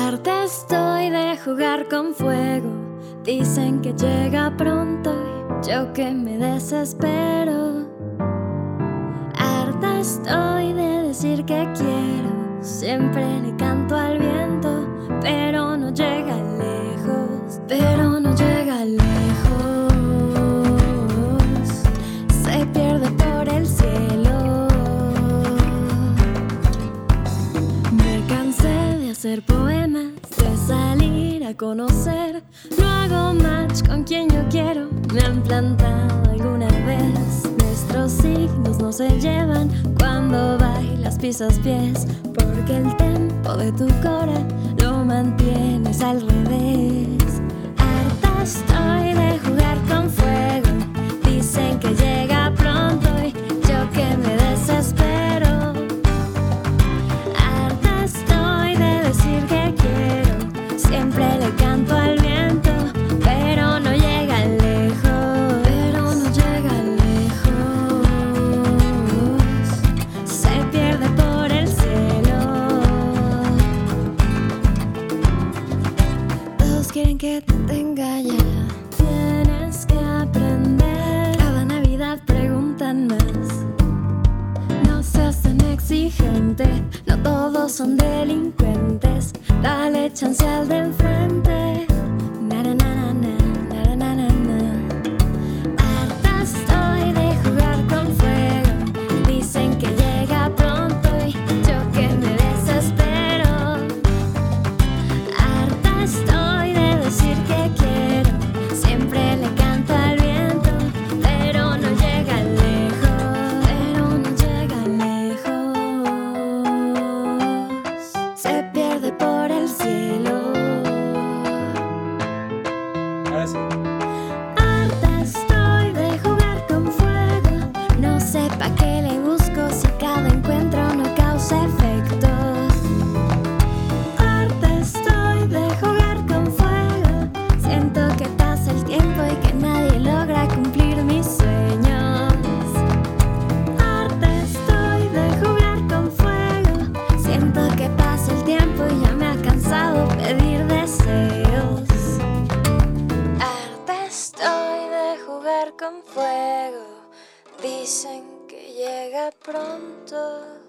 Harta estoy de jugar con fuego. Dicen que llega pronto y yo que me desespero. Harta estoy de decir que quiero. Siempre le canto al viento, pero no llega lejos, pero no llega lejos. Se pierde por el cielo. Me cansé de hacer poemas, de salir a conocer. No hago match con quien yo quiero. Me han plantado alguna vez. Nuestros signos no se llevan. Cuando bailas pisas pies, porque el tempo de tu cora lo mantienes al revés. Harta estoy de jugar con fuego. Dicen que llega pronto y yo que me desespero. Harta estoy de decir que quiero. Siempre le canto al viento, pero no llega lejos, pero no llega lejos. Se pierde por el cielo. Todos quieren que te tenga ya. Tienes que aprender. Cada Navidad preguntan más. No seas tan exigente. No todos son delincuentes. Dale chance al del frente. Na, na, na, na, na, na, na, na. Harta estoy de jugar con fuego. Dicen que llega pronto y yo que me desespero. Harta estoy de decir que quiero. Siempre le canto al viento, pero no llega lejos, pero no llega lejos. Se pierde por el cielo. Ahora sí. Harta estoy de jugar con fuego. No sé pa' qué le busco si cada encuentro no causa efecto. Harta estoy de jugar con fuego. Siento que pasa el tiempo y que nadie logra cumplir mis sueños. Harta estoy de jugar con fuego. Siento que pasa el tiempo y ya me ha cansado pedir deseos. Harta estoy de jugar con fuego. Dicen que llega pronto.